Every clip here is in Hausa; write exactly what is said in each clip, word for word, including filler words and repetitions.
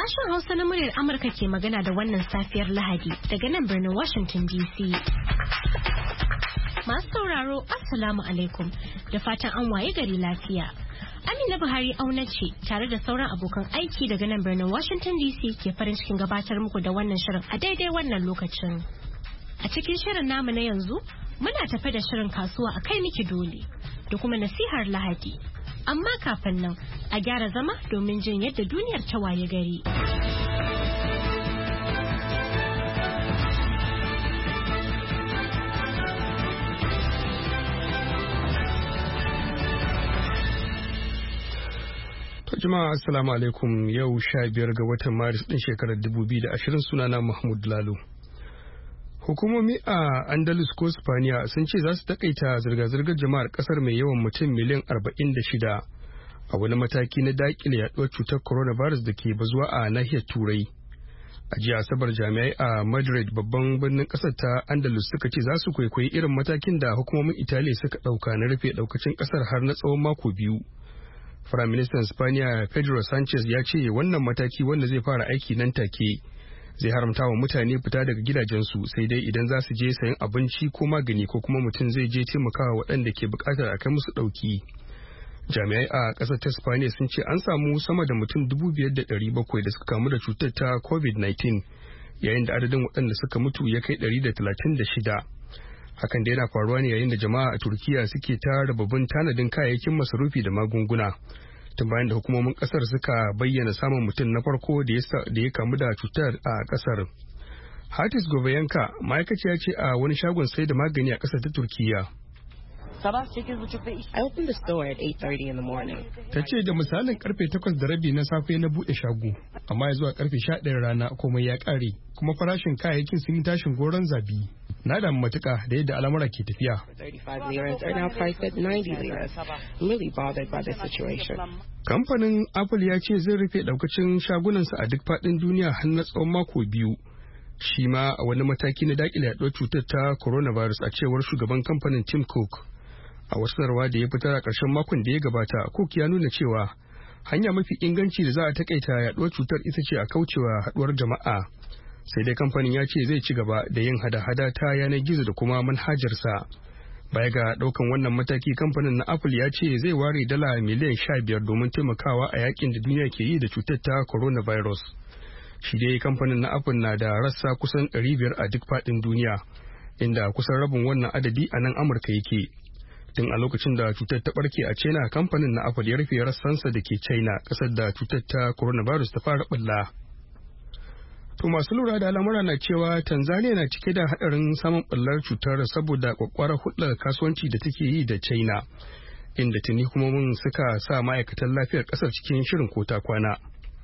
Sashen Hausa na muryar Amurka ke magana da wannan safiyar Lahadi daga nan birnin Washington D C. Masu sauraro, Assalamu alaikum da fatan an waye gari lafiya. Amina Buhari auna ce tare da sauran abokan aiki daga nan birnin Washington D C ke farin cikin gabatar muku da wannan shirin a daidai wannan lokacin. A cikin shirin namu na yanzu, muna tafe da shirin kasuwa a kai miki dole da kuma nasihar Lahadi. Amma kafin nan, a gyara zama domin jin yadda duniyar ta waye gari. Jama'a assalamu alaikum, yau sha biyar ga watan Maris din shekarar dubu biyu da ashirin, sunana Mahmud Lalo. Hukumomi a Andalus ko Spaniya sun ce za su takaita zirga-zirgar jama'ar kasar mai yawan mutum miliyan arba'in da shida a wani mataki na dakile yaduwar cutar coronavirus da ke bazuwa a nahiyar Turai. A jiya Asabar, jami'ai a Madrid, babban birnin kasar ta Andalus, suka ce za su kwaikwayi irin matakin da hukumomin Italiya suka dauka na rufe daukacin kasar har na tsawon mako biyu. Firaministan Spaniya Pedro Sanchez ya ce wannan mataki, wanda zai fara aiki nan take, zai haramta wa mutane fita daga gidajensu, sai dai idan za su je sayan abinci ko magani, ko kuma mutum zai je taimakawa waɗanda ke buƙatar a kai musu ɗauki. Jami'ai a ƙasar ta Spaniya sun ce an samu sama da mutum dubu biyar da ɗari bakwai da suka kamu da cutar ta covid nineteen, yayin da adadin waɗanda suka mutu ya kai ɗari da talatin da shida. Hakan da yana faruwa ne yayin da jama'a a Turkiya suke ta rababin tanadin kayayyakin masarufi da magunguna, tun bayan da hukumomin kasar suka bayyana samun mutum na farko da ya kamu da cutar a kasar. Hatis Goveyanka, ma'aikaciya ce a wani shagon sai da magani a kasar ta Turkiya. I opened the store at eight thirty in the morning. Ta ce da misalin karfe takwas da rabi na safe na bude shago, amma zuwa karfe sha ɗaya rana komai ya kare, kuma farashin kayayyakin sun yi tashin goron zabi. Na damu matuka da yadda al'amura ke tafiya. Kamfanin Apple ya ce zai rufe daukacin shagunansa a duk faɗin duniya har na tsawon mako biyu. Shi ma a wani mataki na dakile yaduwar cutar ta coronavirus, a cewar shugaban kamfanin Tim Cook. A wasu sanarwa da ya fitar a ƙarshen makon da ya gabata, Cook ya nuna cewa hanya mafi inganci da za a takaita yaduwar cutar ita ce a kaucewa haduwar jama'a. Sai dai kamfanin ya ce zai ci gaba da yin hada-hada ta yanar gizo da kuma manhajarsa. Baya ga daukan wannan mataki, kamfanin na Apple ya ce zai ware dala miliyan sha biyar domin taimakawa a yakin da duniya ke yi da cutar ta coronavirus. Shi dai kamfanin na Apple na da rassa kusan ɗari biyar a duk faɗin duniya, inda kusan rabin wannan adadi a nan Amurka yake. Tun a lokacin da cutar ta barke a China, kamfanin na Apple ya rufe rassansa da ke China, ƙasar da cutar ta coronavirus ta fara ɓulla. To masu lura da al'amura na cewa Tanzania na cike da hadarin samun ɓullar cutar saboda kwakwarar hulɗar kasuwanci da take yi da China, inda tuni hukumomin suka sa ma'aikatan lafiyar ƙasar cikin shirin kota kwana.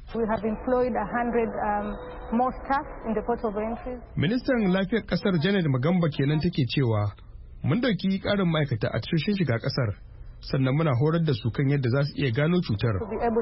Ministan lafiyar ƙasar Janet Magamba kenan take cewa mun dauki ƙarin ma'aikata a tashoshin shiga ƙasar, sannan muna horar da su kan yadda za su iya gano cutar.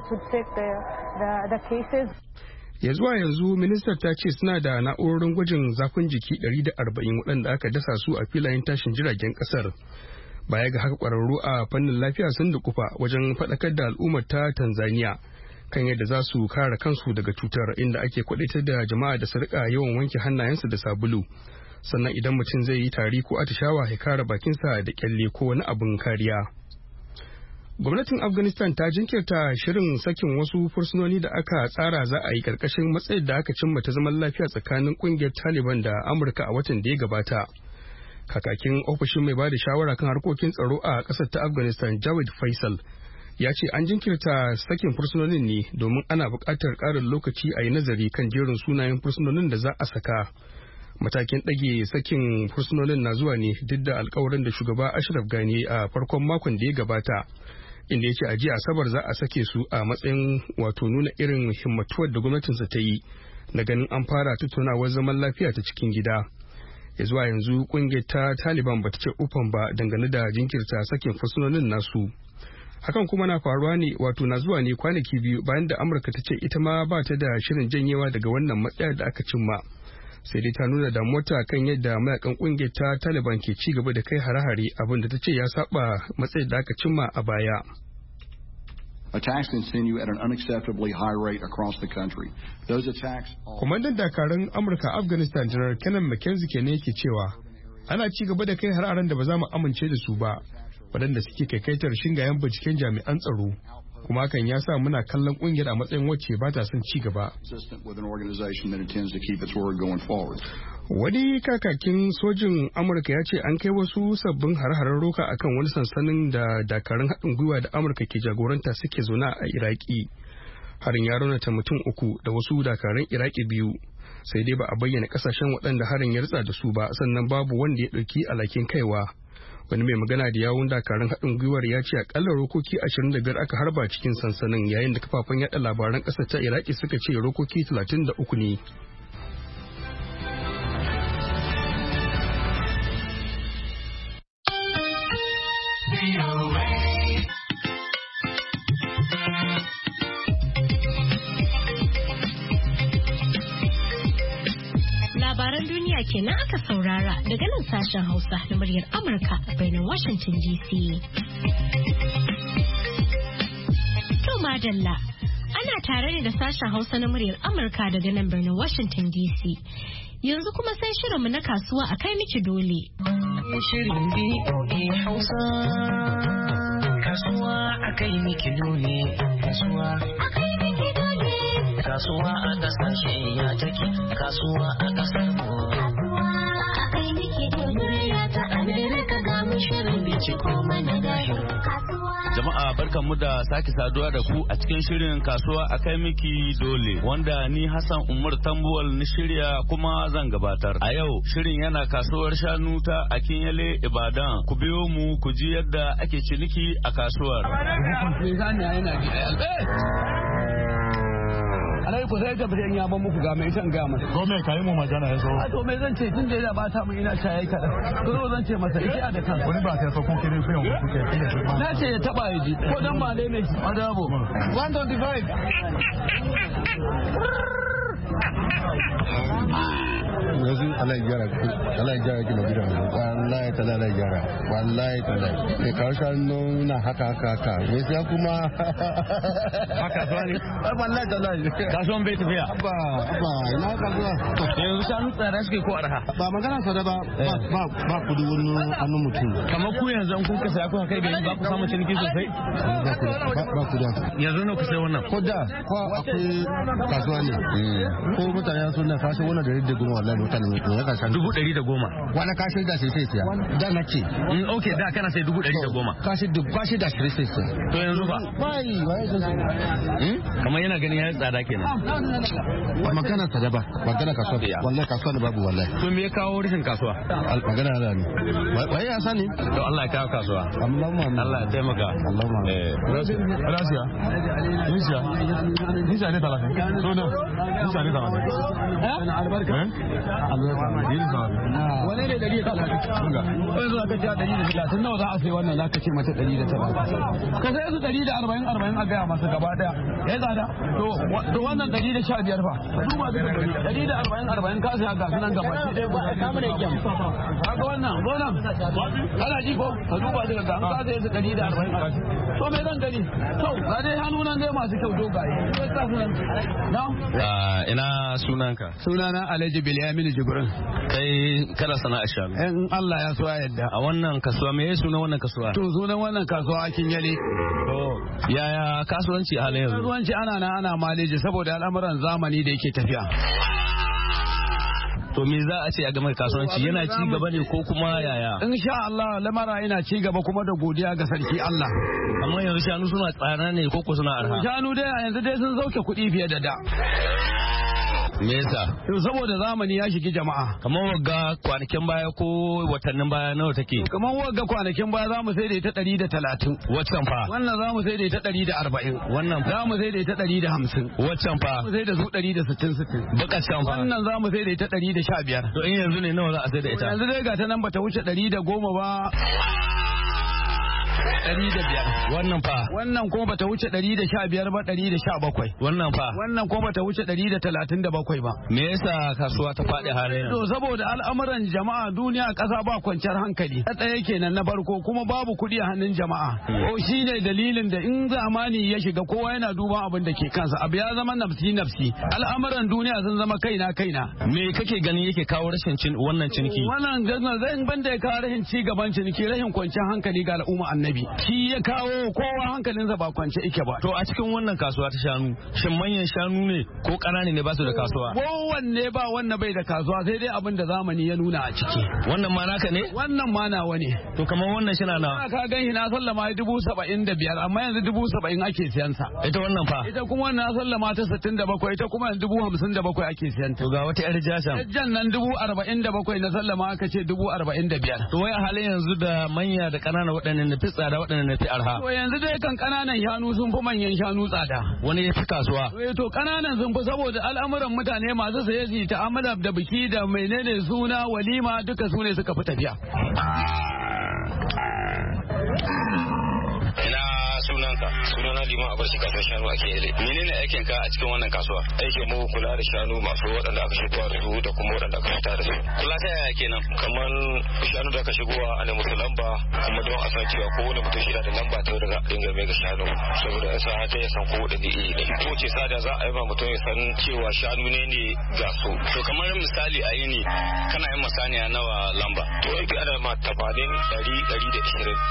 Ya zuwa yanzu, ministar ta ce suna da na'urorin gwajin zafin jiki ɗari da arba'in waɗanda aka dasa su a filayen tashin jiragen ƙasar. Baya ga haka, ƙwararru a fannin lafiya sun dukufa wajen faɗakar da al'ummar ta Tanzania kan yadda za su kare kansu daga cutar, inda ake kwaɗaitar da jama'a da su riƙa yawan wanke hannayensu da sabulu. Sannan idan mutum zai yi tari ko atishawa, ya kare bakinsa da kyalle ko wani abin kariya. Gwamnatin Afghanistan ta jinkirta shirin sakin wasu fursunoni da aka tsara za a yi karkashin matsayin da aka cimma ta zaman lafiya tsakanin kungiyar Taliban da Amurka a watan da ya gabata. Kakakin ofishin mai bada shawara kan harkokin tsaro a ƙasar ta Afghanistan, Jawed Faisal, ya ce an jinkirta sakin fursunonin ne domin ana buƙatar ƙarin lokaci a yi nazari kan jerin sunayen fursunonin da za a saka. Matakin ɗage sakin fursunonin na zuwa ne duk da alkawarin da shugaba Ashraf Ghani a farkon makon da ya gabata, inda ya ce a jiya Asabar za a sake su a matsayin wato nuna irin himmatuwar da gwamnatinsa ta yi na ganin an fara tattaunawar zaman lafiya ta cikin gida. Ya zuwa yanzu kungiyar ta Taliban bata ce ufan ba dangane da jinkirta sakin fursunonin nasu. Hakan kuma na faruwa ne wato na zuwa ne kwanaki biyu bayan da Amurka ta ce ita ma ba ta da shirin janyewa daga wannan matsaya da aka cimma. Sai dai ta nuna damuwarta kan yadda mayakan kungiyar ta Taliban ke ci gaba da kai hare-hare, abin da ta ce ya saba matsayin da aka cimma a baya. Attacks continue at an unacceptably high rate across the country. Those attacks. Kwamandan dakarun Amurka Afghanistan General Kenneth McKenzie kenan yake cewa ana ci gaba da kai har-haren da ba za mu amince da su ba, waɗanda suke kaikaitar shingayen binciken jami'an tsaro. Kuma hakan ya sa muna kallon kungiyar a matsayin wacce ba ta son ci gaba. Wani kakakin sojin Amurka ya ce an kai wasu sabbin hare-haren roka akan wani sansanin da dakarun haɗin gwiwa da Amurka ke jagoranta suke zaune a Iraki. Harin ya raunata mutum uku da wasu dakarun Iraki biyu, sai dai ba a bayyana kasashen waɗanda harin ya ritsa da su ba, sannan babu wanda ya ɗauki alhakin kaiwa. Wani mai magana da yawun dakarun haɗin gwiwar ya ce akalla rokoki ashirin da biyar aka harba cikin sansanin, yayin da kafafen yaɗa labaran ƙasar ta Iraki suka ce rokoki talatin da uku ne. Labaran duniya kenan aka saurara daga nan sashen Hausa na muryar Amurka a birnin Washington D C. To madalla, ana tare ne da sashen Hausa na muryar Amurka daga nan birnin Washington D C. Yanzu kuma sai shirinmu na kasuwa a kai miki dole. Shirin B O A Hausa, kasuwa a kai miki dole, kasuwa a kai miki dole. Kasuwa a kasashe ya take, kasuwa a kasar mu. Kasuwa a kai miki dole, ya ta Amerika ga mu shirin binciko mana gahir. Jama'a barkanmu da sake saduwa da ku a cikin shirin kasuwa a kai miki dole, wanda ni Hassan Umar Tambuwal ni shirya kuma zan gabatar. A yau shirin yana kasuwar shanu ta Akinyele Ibadan. Ku biyo mu ku ji yadda ake ciniki a kasuwar. Alai ku sai tafi in ya ban muku ga mai san ga masa. Ko me kai mu magana yazo. A to me zan ce tun da ya bata mu ina shaye ka. To zo zan ce masa ita da kansa. Wani ba sai fa ko kire ku yau kuke kire su. Na ce ya taba yaji. Ko dan ba dai mai adabo. one twenty-five. yanzu Allah ya gyara Allah ya gyara kina gidan wallahi ta Allah ya gyara wallahi ta Allah ke kawo shanu na haka haka haka me sai kuma haka zuwa ne wallahi ta Allah kasuwan bai tafiya ba ba ina ka zuwa yanzu shanu tsara suke ko arha ba magana sa da ba ba ba kudi wani annu mutum kamar ku yanzu an kun ka saya ku kai gari ba ku samu ciniki sosai ba ku da yanzu ne ku sai wannan ko da ko akwai kasuwa ne ko mutane sun na kashi wannan da da goma wallahi mutane ne ya kashe dubu ɗari da goma wani kashi da sai sai siya da na ce okay da kana sai dubu ɗari da goma kashi da kashi da sai sai siya to yanzu ba bai wai sai kamar yana ganin ya tsada kenan ba magana tsada ba magana kasuwa wallahi kasuwa ne babu wallahi to me ya kawo rashin kasuwa magana da ne wai ya sani to Allah ya kawo kasuwa Allahumma Allah ya taimaka Allahumma eh gracias Nisha Nisha ne talatin so no Nisha ne talatin eh albarka albarka yin sa wani ne dari da talatin ga yanzu aka ce dari da talatin nawa za a sai wannan zaka ce mata dari da talatin ka sai su dari da arba'in arba'in a gaya masa gaba daya ya tsada to to wannan dari da sha biyar fa duba dari da arba'in arba'in ka sai ga sunan gaba ki dai ba ka mu ne kyan kaga wannan wannan kana ji ko ka duba daga ga ka sai su dari da arba'in to me zan gani to ga dai hannu nan dai masu kyau dogaye na ina sunanka sunana Alhaji Bilyamin Jibrin kai kana sana'a shanu in Allah ya so ya yadda a wannan kasuwa me sunan wannan kasuwa to sunan wannan kasuwa akin yale to yaya kasuwanci a halin yanzu kasuwanci ana na ana maleji saboda al'amuran zamani da yake tafiya to me za a ce a game kasuwanci yana ci gaba ne ko kuma yaya insha Allah lamara yana ci gaba kuma da godiya ga sarki Allah amma yanzu shanu suna tsara ne ko ko suna arha shanu dai yanzu dai sun zauke kuɗi fiye da da me yasa saboda zamani ya shigi jama'a kamar wagga kwanakin baya ko watannin baya nawa take kamar wagga kwanakin baya zamu sai da ita ɗari da talatin waccan fa wannan zamu sai da ita ɗari da arba'in wannan fa zamu sai da ita ɗari da hamsin waccan fa zamu sai da su ɗari da sittin sittin bakaccan fa wannan zamu sai da ita ɗari da sha biyar to in yanzu ne nawa za a sai da ita yanzu dai ga ta nan bata wuce ɗari da goma ba ɗari da biyar. Wannan fa? Wannan kuma bata wuce ɗari da sha biyar ba, ɗari da sha bakwai. Wannan fa? Wannan kuma bata wuce ɗari da talatin da bakwai ba. Me yasa kasuwa ta faɗi halin? To saboda al'amuran jama'a duniya ƙasa ba kwanciyar hankali. Na ɗaya kenan na farko kuma babu kuɗi a hannun jama'a. Ko shi ne dalilin da in zamani ya shiga kowa yana duban abin da ke kansa. Abu ya zama nafsi nafsi. Al'amuran duniya sun zama kaina kaina. Me kake ganin yake kawo rashin cin wannan ciniki? Wannan ganin zan banda ya kawo rashin ci gaban ciniki, rashin kwanciyar hankali ga al'umma annabi. Shi ya kawo kowa hankalinsa ba kwance ike ba. To a cikin wannan kasuwa ta shanu, shin manyan shanu ne ko ƙanane ne ba su da kasuwa? Kowanne ba wannan bai da kasuwa sai dai abin da zamani ya nuna a ciki. Wannan ma naka ne? Wannan ma nawa ne. To kamar wannan shi na nawa? Ka gan shi na sallama dubu saba'in da biyar amma yanzu dubu saba'in ake siyan sa. Ita wannan fa? Ita kuma na sallama ta sittin da bakwai, ita kuma yanzu dubu hamsin da bakwai ake siyan ta. To ga wata yar jasan. Jan nan dubu arba'in da bakwai na sallama aka ce dubu arba'in da biyar. To wai a halin yanzu da manya da ƙanana waɗannan na fi tsada waɗannan na fi arha. To yanzu dai kan ƙananan shanu sun fi manyan shanu tsada. Wani ya fi kasuwa? To ƙananan sun fi saboda al'amuran mutane masu saye su ta'amala da biki da menene suna walima duka su ne suka fi tafiya. Ina sunanka? Sunana Liman Abarci kasuwar shanu a Kele. Menene aikin ka a cikin wannan kasuwa? Aikin mu kula da shanu masu waɗanda aka shigowa da su da kuma waɗanda aka fita da su. Kula ta yaya kenan? Kamar shanu da aka shigowa a ne musu lamba kuma don a san cewa kowane mutum shi da lamba ta daga dinga mai ga shanu saboda in sa ta ya san ko da ni ne. Ko ce sada za a yi ma mutum ya san cewa shanu ne ne ga su. To kamar misali a yini kana yin masaniya nawa lamba? To yake ana ma tabanin ɗari ɗari da ishirin.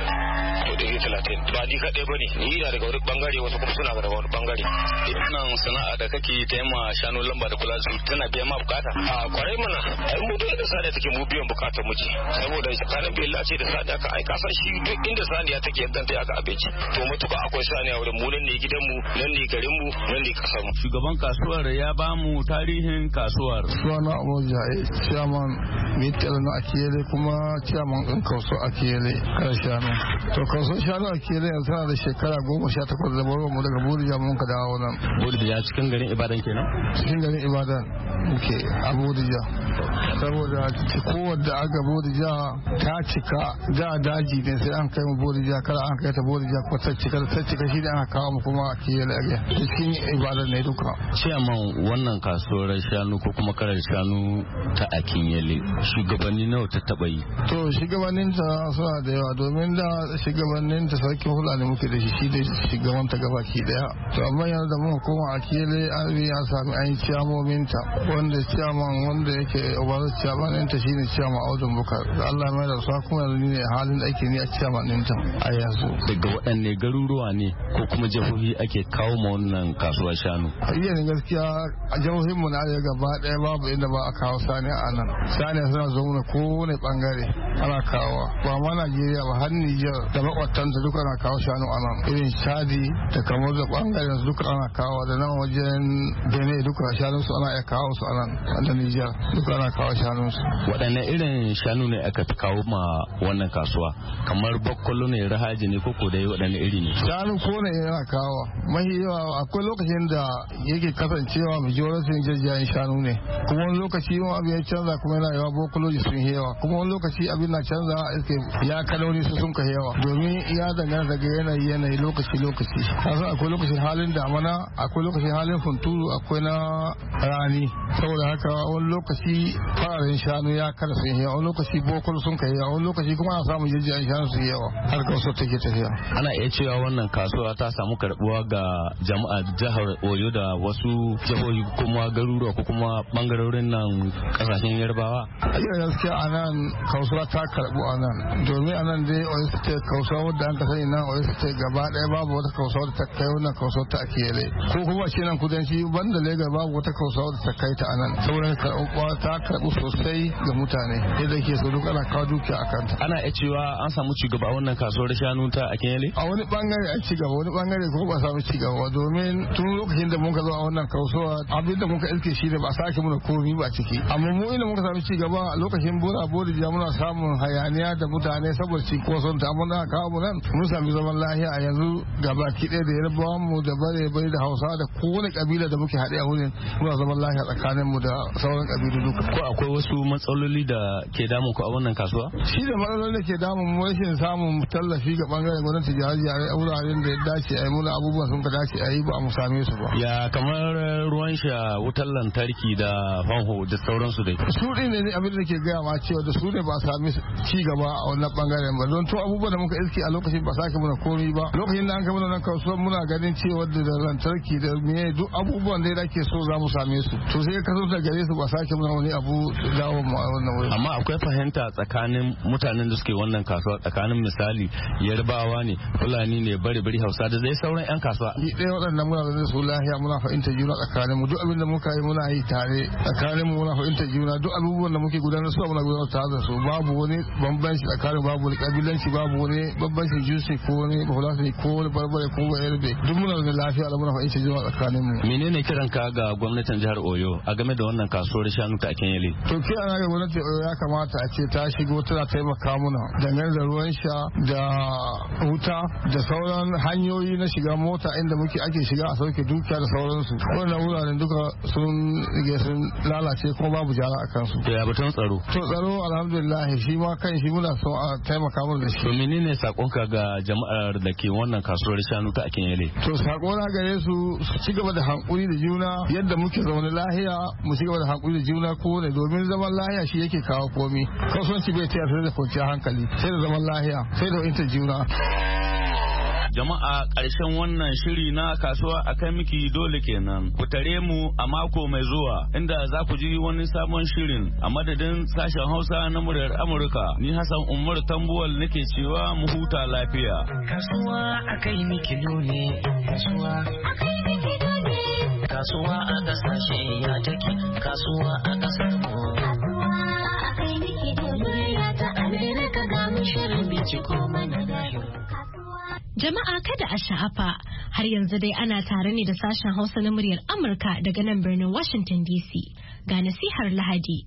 To ɗari talatin. Ba ni kaɗai ba ne. Ni na daga wani bangare wasu kuma suna daga wani bangare. Wannan sana'a da kake ta yi ma shanu lamba da kula da su tana biyan ma bukata? A kwarai mana. Ai mu duk da sada take mu biyan bukatar mu ce. Saboda tsakanin bella ce da sada ka ai ka san shi duk inda saniya take yadda ta aka abinci. To mutuka akwai saniya wurin mu nan ne gidan mu, nan ne garin mu, nan ne kasar mu. Shugaban kasuwar ya ba mu tarihin kasuwar. Suna Abuja chairman Mitel na Akiyele kuma chairman ɗin kaso Akiyele kan shanu. To kaso shanu Akiyele yanzu tana da shekara goma sha takwas da bawa mu daga Bodija mun ka dawo nan. Bodija cikin garin Ibadan kenan? Cikin garin Ibadan muke a Bodija. Saboda kowadda aka Bodija ta cika da daji ne sai an kai mu Bodija kada an kai ta Bodija ko ta cika ta cika shi da aka kawo mu kuma Akiyele a cikin Ibadan ne duka. Chairman wannan kasuwar shanu ko kuma karar shanu ta Akinyele shugabanni nawa ta taba yi? To shugabannin ta suna da yawa domin da shugabannin ta sarkin Fulani muke da shi shi da shugaban ta gabaki daya. To amma yanzu da muka koma Akiyele an ya sami an yi ciyamomin ta wanda ciyaman wanda yake obarar ciyaman ta shine ciyaman Audun Bukar. Da Allah mai da su kuma yanzu ne halin da ake ni a ciyaman din ta a yanzu. Daga waɗanne garuruwa ne ko kuma jihohi ake kawo ma wannan kasuwar shanu? A iya ne gaskiya a jihohin mu na da gaba daya babu inda ba a kawo sani a nan. Sani suna zo mana kowane bangare ana kawo ba ma Najeriya ba har Niger da makwatanta duka ana kawo shanu a nan. Irin Chadi da kamar da bangaren su duka ana kawo da nan wajen Benin duka shanun su ana iya kawo su a nan da Niger duka ana kawo shanun su. Waɗanne irin shanu ne aka fi kawo ma wannan kasuwa? Kamar bakwalo ne, rahaji ne, koko dai waɗanne iri ne? Shanu ko ne yana kawo. Mahi yawa akwai lokacin da yake kasancewa majoritin jajjayen shanu ne. Kuma wani lokaci wani abu ya canza kuma yana yawa bokoloji sun yawa. Kuma wani lokaci abin na canza iske ya kalori su sun kai yawa. Domin ya dangana daga yanayi yanayi lokaci lokaci. Kasan akwai lokacin halin damana, akwai lokacin halin funturu, akwai na rani. Saboda haka wani lokaci fararen shanu ya kada sun yawa, wani lokaci bokolo sun kai yawa, wani lokaci kuma ana samun jajjayen shanu su yawa. Har kasuwa take tafiya. Ana iya cewa wannan kasuwa ta samu karbuwa ga jama'a jihar Oyo da wasu jihohi kuma garuruwa ko kuma bangarorin nan kasashen Yarbawa. A yau gaskiya a nan kasuwa ta karbu a nan domin a nan dai Oyo State kasuwa wadda an ka sani nan Oyo State gaba ɗaya babu wata kasuwa da ta kai wannan kasuwa ta Akiyele ko kuma ce nan kudanci banda Lagos babu wata kasuwa da ta kai ta a nan saboda karbuwa ta karbu sosai ga mutane yadda ke so duk ana kawo dukiya a kanta. Ana iya cewa an samu cigaba wannan kasuwar shanu ta Akiyele? A wani bangare an cigaba wani bangare kuma ba samu cigaba domin tun lokacin da muka zo a wannan kasuwa abin da muka iske shi ne ba sake muna komi ba ciki amma mu inda muka samu cigaba a lokacin bora bodija muna samun hayaniya da mutane saboda cinkoson ta amma da kawo mu nan mun sami zaman lafiya a yanzu gabaki ɗaya da yarbawan mu da bare bare da hausa da kowane kabila da muke haɗe a wurin muna zaman lafiya tsakanin mu da sauran kabilu duka. Ko akwai wasu matsaloli da ke damun ku a wannan kasuwa? Shi da matsaloli da ke damun mu rashin samun tallafi ga bangaren gwamnati jihar-jihar a wuraren da ya dace a yi muna abubuwan sun ka dace a yi ba mu same su ba. Ya kamar ruwan sha, wutar lantarki da famfo da sauransu dai. Su ɗin ne abin da ke gaya ma cewa da su ne ba a sami ci gaba a wannan bangaren ba don to abubuwan da muka iske a lokacin ba sake muna komai ba. Lokacin da an kama nan kasuwa muna ganin cewa da lantarki da me duk abubuwan da ake so za mu same su. To sai ka zo da gare su ba sake muna wani abu dawo mu a wannan wuri. Amma akwai fahimta tsakanin mutanen da suke wannan kasuwa tsakanin misali yarbawa ne, fulani ne, bari bari hausa da dai sauran yan kasuwa. Ni ɗaya waɗannan muna da su lahiya muna fahimta juna tsakanin mu duk abin da muka yi muna yi tare tsakanin mu muna fahimta juna duk abubuwan da muke gudanar su muna gudanar tare da su babu wani bambanci tsakanin babu wani kabilanci babu wani bambancin jinsi ko wani bahulasi ko wani barbare ko wani yarbe duk muna da lafiya da muna fahimta juna tsakanin mu. Menene kiran ka ga gwamnatin jihar Oyo a game da wannan kasuwar shanu ta Akinyele? To kira na ga gwamnatin Oyo ya kamata a ce ta shigo tana taimaka muna dangane da ruwan sha da wuta da sauran hanyoyi na shiga mota inda muke ake shiga a sauke dukiya da sauransu. Wannan wuraren duka sun rige sun lalace kuma babu jara a kansu. To ya batun tsaro? To tsaro alhamdulillah shi ma kan shi muna so a taimaka mana da shi. To menene sakonka ga jama'ar da ke wannan kasuwar shanu ta Akinyele? To sako na gare su su ci gaba da hankuri da juna yadda muke zaune lahiya mu ci gaba da hankuri da juna ko ne domin zaman lahiya shi yake kawo komi. Kasuwanci bai tayar da kwanciyar hankali sai da zaman lahiya sai da fahimtar juna. Jama'a ƙarshen wannan shiri na kasuwa a kai miki dole kenan. Ku tare mu a mako mai zuwa inda za ku ji wani sabon shirin a madadin sashen Hausa na muryar Amurka. Ni Hassan Umar Tambuwal nake cewa mu huta lafiya. Kasuwa a kai miki dole. Kasuwa a kai miki dole. Kasuwa a kasashe ya take. Kasuwa a kasar mu. Kasuwa a kai miki dole. Ya ta Amerika ga mu shirin binciko mana dahir. Jama'a kada a sha'afa har yanzu dai ana tare ne da sashen Hausa na muryar Amurka daga nan birnin Washington D C ga nasihar Lahadi.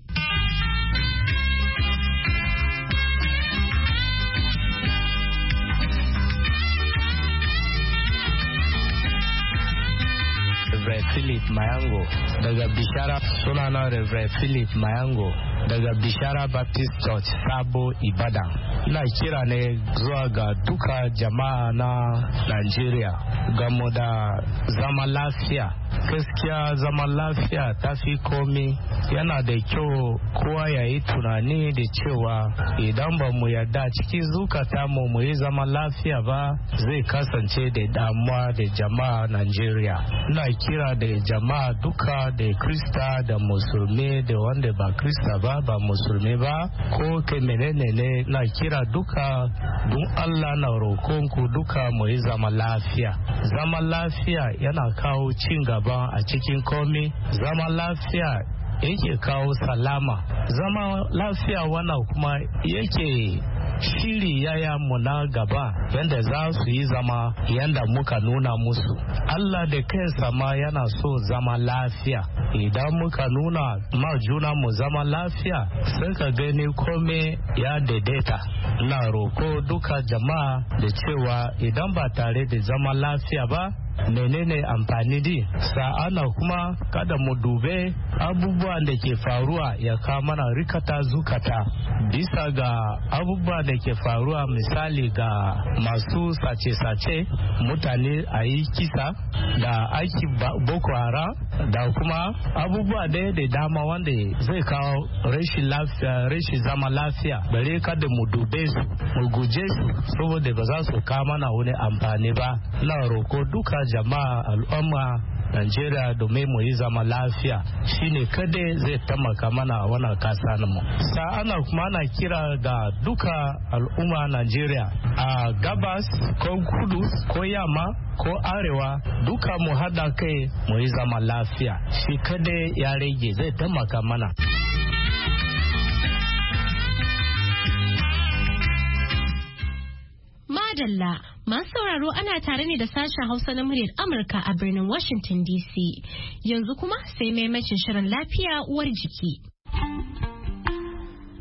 Reverend Philip Mayango daga Bishara, sunana Reverend Philip Mayango daga Bishara Baptist Church Sabo Ibadan. Ina kira ne zuwa ga duka jama'a na Nigeria game da zaman lafiya. Gaskiya zaman lafiya ta fi komi, yana da kyau kowa ya yi tunani da cewa idan ba mu yarda cikin zukata mu mu yi zaman lafiya ba, zai kasance da damuwa da jama'a Nigeria. Ina kira da jama'a duka da Krista da musulmi da wanda ba Krista ba ba musulmi ba ko ke menene ne, na kira duka don Allah na rokonku duka mu yi zaman lafiya. Zaman lafiya yana kawo cin gaba a cikin komi. Zaman lafiya yake kawo salama. Zaman lafiya wannan kuma yake shiri yaya mu na gaba yanda za su yi zama yanda muka nuna musu. Allah da kansa ma yana so zama lafiya. Idan muka nuna ma juna mu zama lafiya, sai ka gani kome ya daidaita. Na roko duka jama'a da cewa idan ba tare da zama lafiya ba, menene amfani di? Sa'ana kuma kada mu dube abubuwan da ke faruwa ya kawo mana rikata zukata bisa ga abubuwan da ke faruwa, misali ga masu sace-sace mutane a yi kisa da aiki boko haram da kuma abubuwa da da dama wanda zai kawo rashin lafiya, rashin zama lafiya. Bare kada mu dube su mu guje su saboda ba za su kawo mana wani amfani ba. Na roko duka jama'a al'umma Najeriya domin mu yi zama lafiya, shine kada zai taimaka mana a wannan kasa mu. Sa'ana kuma ana kira ga duka al'umma Najeriya a gabas ko kudu ko yamma ko arewa, duka mu hada kai mu yi zama lafiya. Shi kada ya rage zai taimaka mana. Madalla, masu sauraro ana tare ne da sashen Hausa na muryar Amurka a birnin Washington D C. Yanzu kuma sai maimacin shirin lafiya uwar jiki.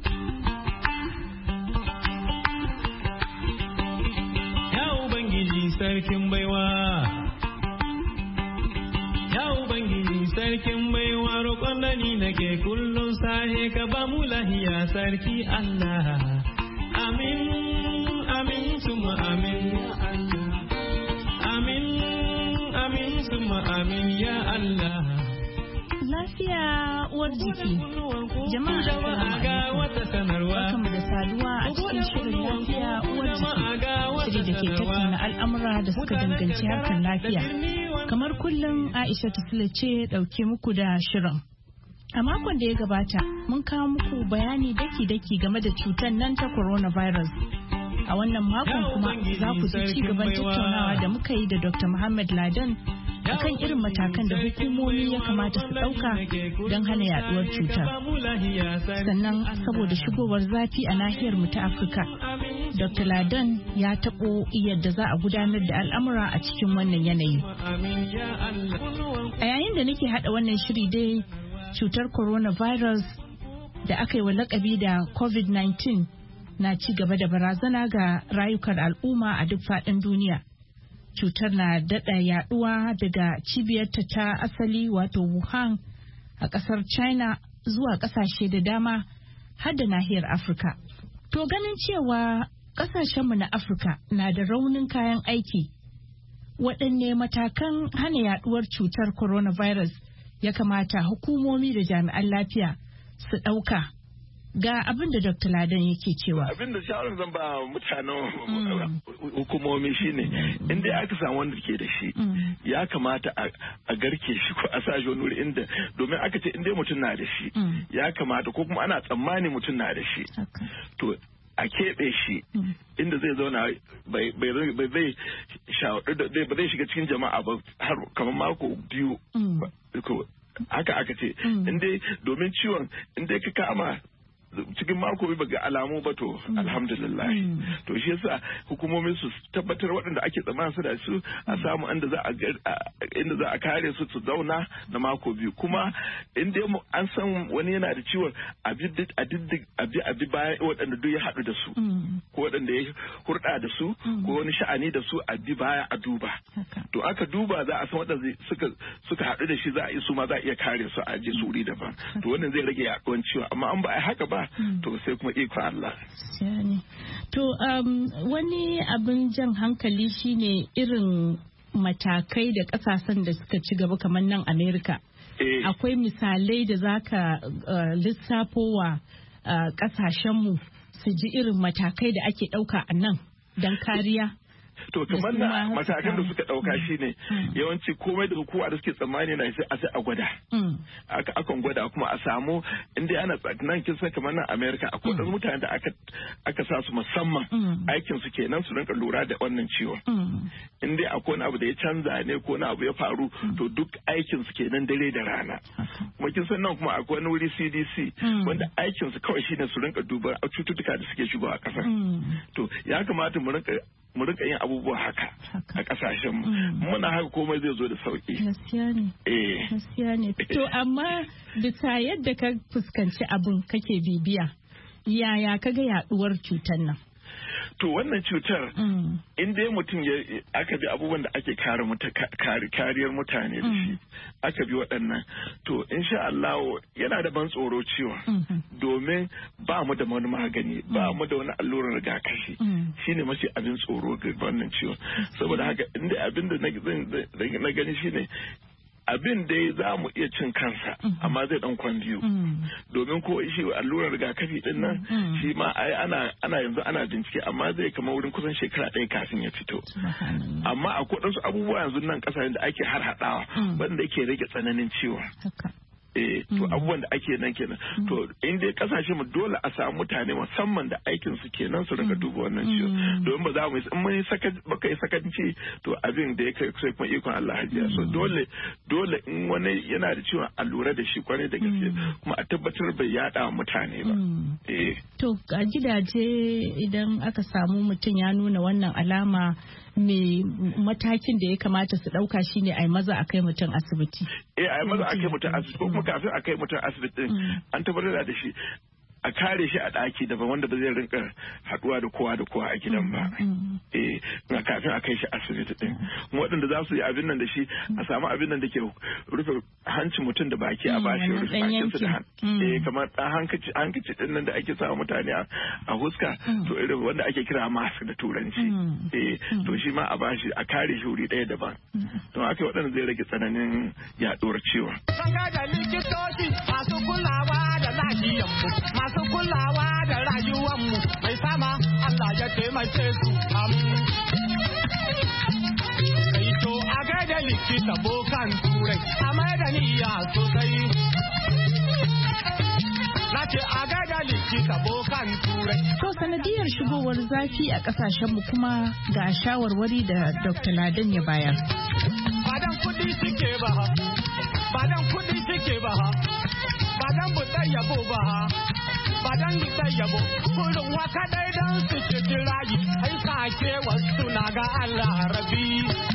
Ya Ubangiji sarkin baiwa. Ya Ubangiji sarkin baiwa roƙon da ni nake kullum sahe ka ba mu lahiya sarki Allah. Amin, amin, suma amin ya Allah. Amin, amin, suma amin ya Allah. Lafiya uwar jiki. Jama'a assalamu alaikum. Da saduwa a cikin shirin lafiya uwar jiki. Shiri da ke tattauna al'amura da suka danganci harkar lafiya. Kamar kullum Aisha Tisila ce dauke muku da shirin. A makon da ya gabata mun kawo muku bayani daki-daki game da cutar nan ta coronavirus. A wannan makon kuma za ku ji ci gaban tattaunawa da muka yi da Doctor Muhammad Ladan akan irin matakan da hukumomi ya kamata su ɗauka don hana yaduwar cutar. Sannan saboda shigowar zafi a nahiyar mu ta Afirka, Doctor Ladan ya taɓo yadda za a gudanar da al'amura a cikin wannan yanayi. A yayin da nake haɗa wannan shiri dai, cutar coronavirus da aka yi wa lakabi da covid nineteen na ci gaba da barazana ga rayukan al'umma a duk faɗin duniya. Cutar na daɗa yaɗuwa daga cibiyarta ta asali wato Wuhan a ƙasar China zuwa ƙasashe da dama har da nahiyar Afirka. To ganin cewa ƙasashenmu na Afirka na da raunin kayan aiki, waɗanne matakan hana yaɗuwar cutar coronavirus ya kamata hukumomi da jami'an lafiya su ɗauka? Ga abin da Doctor Ladan yake cewa. Abin da shawarar zan ba mutanen hukumomi shine in dai aka samu wanda ke da shi ya kamata a garke shi ko a sa shi wani wuri inda domin aka ce in dai mutum na da shi ya kamata ko kuma ana tsammani mutum na da shi to a keɓe shi inda zai zauna bai zai shiga cikin jama'a ba har kamar mako biyu haka aka ce in dai domin ciwon in dai ka kama cikin mako bai ga alamu ba to alhamdulillah to shi yasa hukumomin su tabbatar waɗanda ake tsammanin su da su a samu inda za a inda za a kare su su zauna na mako biyu kuma in dai an san wani yana da ciwon a bi a bi baya waɗanda duk ya haɗu da su ko waɗanda ya hurɗa da su ko wani sha'ani da su a bi baya a duba to aka duba za a san waɗanda suka suka haɗu da shi za a yi su ma za a iya kare su a je su wuri daban to wannan zai rage yaɗuwan ciwon amma an ba a haka ba to sai kuma iko Allah. To um, wani abin jan hankali shine irin matakai da kasashen da suka ci gaba kamar nan Amerika. Eh. Akwai misalai da zaka uh, lissafowa uh, kasashenmu su ji irin matakai da ake ɗauka a nan don kariya. To kamar na matakan da suka dauka shine yawanci komai da kowa da suke tsammani na sai a sai a gwada. Aka akan gwada kuma a samu inda ana nan kin san kamar na America akwai wasu mutane da aka aka sa su musamman aikin su kenan su rinka lura da wannan ciwon. Inda akwai wani abu da ya canza ne ko wani abu ya faru to duk aikin su kenan dare da rana. Kuma kin san nan kuma akwai wani wuri C D C wanda aikin su kawai shine su rinka duba cututtuka da suke shigowa a kasar. To ya kamata mu rinka mu rinka yin abubuwa haka a kasashen mu muna haka komai zai zo da sauki gaskiya ne eh gaskiya ne to amma bisa yadda ka fuskanci abun kake bibiya yaya kaga yaduwar cutar nan to wannan cutar in dai mutum ya aka bi abubuwan da ake kare kariyar mutane da shi aka bi waɗannan to insha Allah yana da ban tsoro ciwon domin ba mu da wani magani ba mu da wani allurar rigakafi shine mafi abin tsoro ga wannan ciwon saboda haka inda abin da na gani shine abin dai za mu iya cin kansa amma zai dan kwan biyu domin ko shi allurar rigakafi din nan shi ma ai ana ana yanzu ana bincike amma zai kama wurin kusan shekara ɗaya kafin ya fito amma akwai wasu abubuwa yanzu nan kasashen da ake har haɗawa wanda yake rage tsananin ciwon eh to abubuwan da ake nan kenan to in dai kasashe mu dole a samu mutane musamman da aikin su kenan su rika duba wannan ciwo domin ba za mu in mun saka baka yi sakanci to abin da yake sai kuma ikon Allah hajiya so dole dole in wani yana da ciwon a lura da shi kwarai da gaske kuma a tabbatar bai yada mutane ba eh to a gidaje idan aka samu mutum ya nuna wannan alama me matakin da ya kamata su dauka shine ai maza a kai mutum asibiti eh ai maza a kai mutum asibiti ko kuma kafin a kai mutum asibiti an tabbatar da shi a kare shi a ɗaki daban wanda ba zai rinka haɗuwa da kowa da kowa a gidan ba eh na kafin a kai shi asibiti din waɗanda za su yi abin nan da shi a samu abin nan da ke rufe hancin mutum da baki a bashi rufe bakin su da eh kamar ɗan hankici hankici din nan da ake sa mutane a huska to irin wanda ake kira mask da turanci eh to shi ma a bashi a kare shi wuri ɗaya daban don haka waɗanda zai rage tsananin yaɗuwar ciwon. da likitoci masu kulawa da lahiyanmu masu kulawa da rayuwanmu mai sama Allah ya taimake su amin. Kai to a gaida likita bokan turai a mai da niyya sosai. Nace a gaida likita bokan turai. To sanadiyar shigowar zafi a kasashenmu kuma ga shawarwari da Doctor Ladan ya bayar. Badan kudi suke ba ha, badan kudi suke ba ha, badan buɗe yabo ba ha, badan buɗe yabo, kurin waka dai don su ci rayu, ai sake wasu na ga Allah rabi.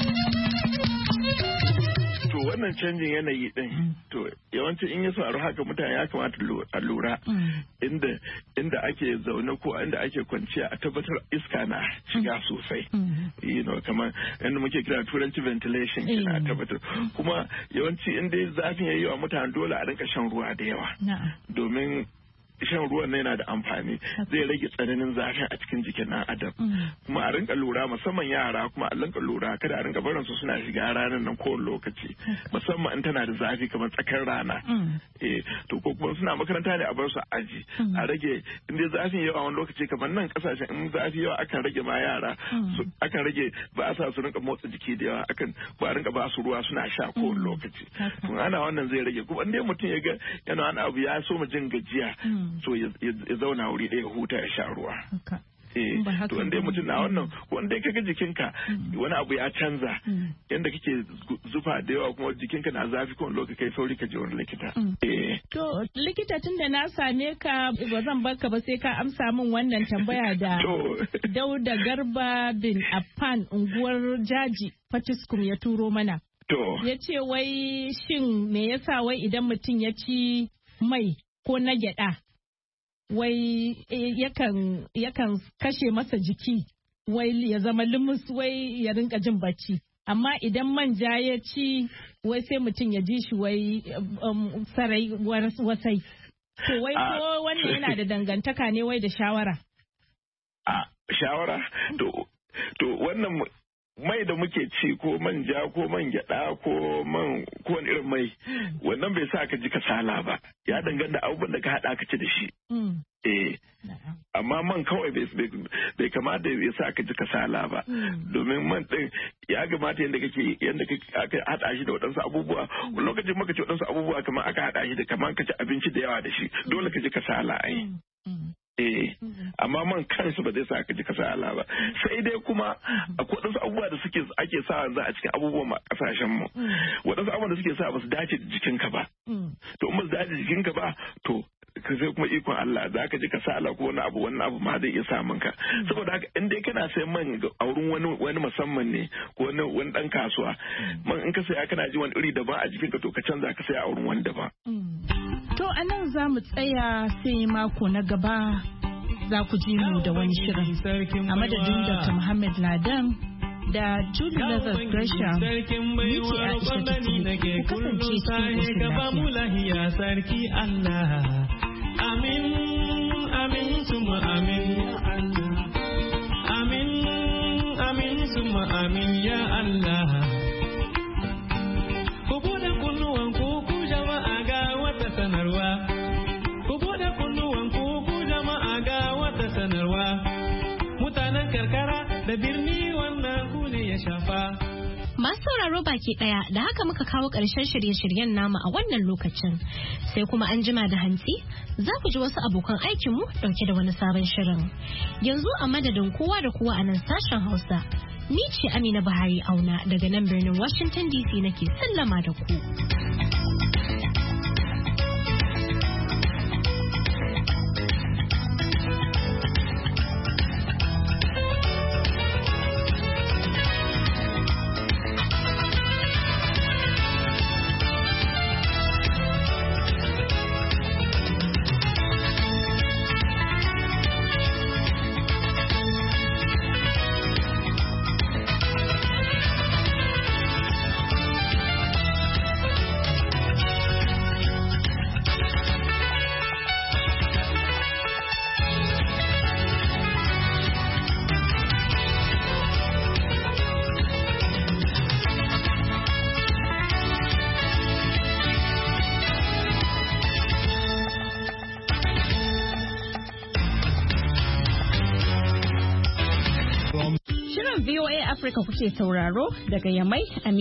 To wannan canjin yanayi din to yawanci in ya faru haka mutane ya kamata a lura inda inda ake zaune ko inda ake kwanciya a tabbatar iska na shiga sosai you know kamar inda muke kira turanci ventilation kina tabbatar kuma yawanci inda zafin yayi wa mutane dole a rinka shan ruwa da yawa domin shan ruwan na yana da amfani zai rage tsananin zafin a cikin jikin ɗan adam kuma a rinka lura musamman yara kuma a rinka lura kada a rinka barin su suna shiga ranar nan kowane lokaci musamman in tana da zafi kamar tsakar rana eh to ko kuma suna makaranta ne a bar su aji a rage in dai zafin yawa wani lokaci kamar nan kasashen in zafi yawa akan rage ma yara akan rage ba a sa su rinka motsa jiki da yawa akan ba a rinka ba su ruwa suna sha kowane lokaci to ana wannan zai rage kuma in mutum ya ga yana wani abu ya so mu jin gajiya so ya zauna wuri ɗaya huta ya sha ruwa. Eh, to wanda mutum na wannan wanda kaga jikinka wani abu ya canza yanda kake zufa da yawa kuma jikinka na zafi kuma lokaci kai sauri ka je wani likita. Eh. To likita tun da na same ka ba zan barka ba sai ka amsa min wannan tambaya da Dauda Garba bin Affan unguwar Jaji Fatiskum ya turo mana. To. Ya ce wai shin me yasa wai idan mutum ya ci mai ko na gyada wai yakan yakan kashe masa jiki wai ya zama lumus wai ya rinka jin bacci amma idan manja ya ci wai sai mutum ya ji shi wai um, sarai wasai to wai ko wannan yana da dangantaka ne wai da shawara a shawara to to wannan mai da muke ci ko manja ko man gyada ko man ko wani irin mai wannan bai sa ka ji kasala ba ya danganta abubuwan da ka hada ka ci da shi eh amma man kawai bai kamata ya sa ka ji kasala ba domin man din ya gamata yadda kake yadda aka hada shi da waɗansu abubuwa wani lokacin maka ci waɗansu abubuwa kamar aka hada shi da kamar ka ci abinci da yawa da shi dole ka ji kasala ai eh amma man kansu ba zai sa ka ji kasala ba sai dai kuma akwai waɗansu abubuwa da suke ake sa yanzu a cikin abubuwan kasashen mu waɗansu abubuwan da suke sa ba su dace da jikinka ba to in ba su dace da jikinka ba to ka sai kuma ikon Allah za ka ji kasala ko wani abu wani abu ma zai iya samun ka saboda haka in dai kana sayan man a wurin wani wani musamman ne ko wani wani dan kasuwa man in ka saya kana ji wani iri daban a jikinka to ka canza ka saya a wurin wani daban. To a nan za mu tsaya sai mako na gaba za ku ji mu da wani shirin a madadin Doctor Muhammad Ladan da Julie Lazarus Gresham ni ce Aisha Tuti ku kasance cikin lafiya. Sarki Allah amin amin suma amin amin amin suma amin ya Allah ku bude kunnuwan ku ku jama'a ga wata sanarwa ku bude kunnuwan ku ku jama'a ga wata sanarwa mutanen karkara da birni wannan ku ne ya shafa. Masu sauraro baki daya da haka muka kawo ƙarshen shirye-shiryen namu a wannan lokacin sai kuma an jima da hantsi za ku ji wasu abokan aikinmu ɗauke da wani sabon shirin. Yanzu a madadin kowa da kowa a nan sashen Hausa, ni ce Amina Buhari Auna daga nan birnin Washington D C nake sallama da ku. Afirka kuke sauraro daga Yamai a